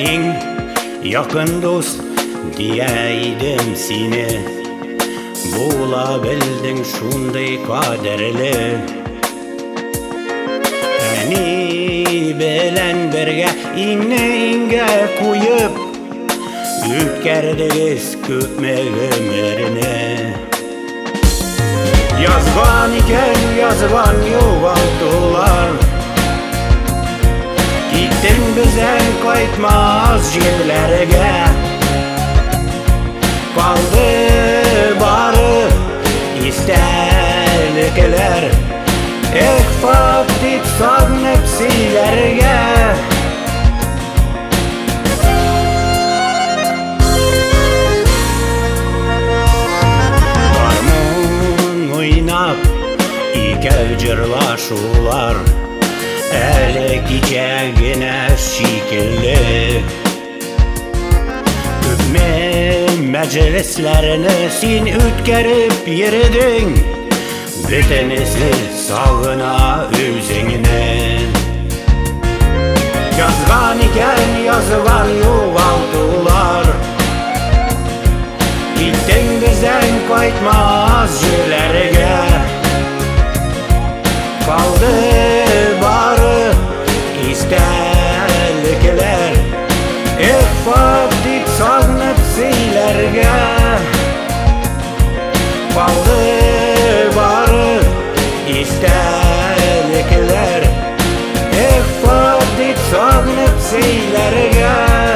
eng yakın dost diyeydim seni. Bula bildin şunday kaderli. Eni bilen birge inge koyup Ütkerdiniz köpme ömrüne. Yazgan iken yazgan yuvaldılar. Gittin bizden kaytmaz yerlerge. Kaldı barı isterlikler. Ekfat itsan hepsilerge. Darmon oynap ike cırlaşular. Ele gecegine şekilli. Öpme meclislerini sin ütkerip yeridin. Bütünüzü sağına özüngine. Yazgan iken yazgan yuvaldılar. Gittin bizden kaytmaz yerlerge. Kaldı barı isterlikler. Ekfat ditsan hepsilerge. Kaldı barı isterlikler. Ekfat ditsan hepsilerge.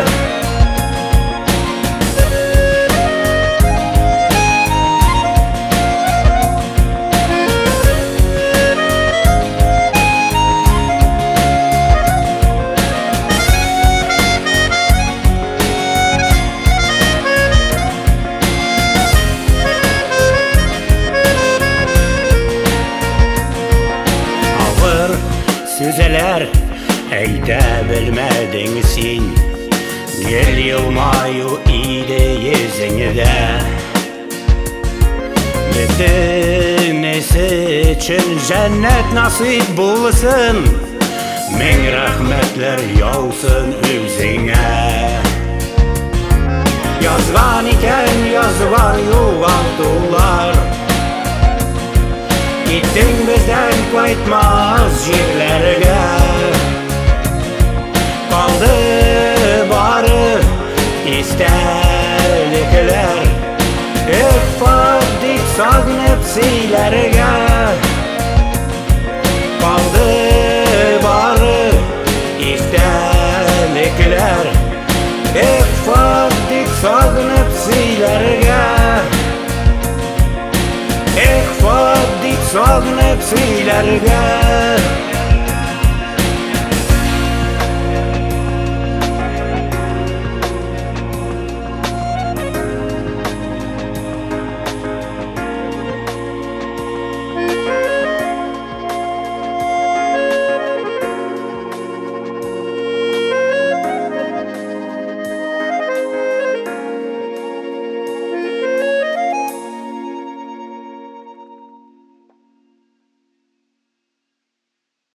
Sözeler eyte bilmedin sin. Gel yılmayu iyide yüzünde. Bütünesi için cennet nasip bulsun. Min rahmetler yağsın özüne. Yazgan iken yazgan yuvaldılar. Gittin bizden kaytmaz yerlerge. Kaldı barı isterlikler. Ekfat ditsan hepsilerge. Kaldı barı isterlikler. Ekfat ditsan hepsilerge. Ekfat ditsan hepsilerge.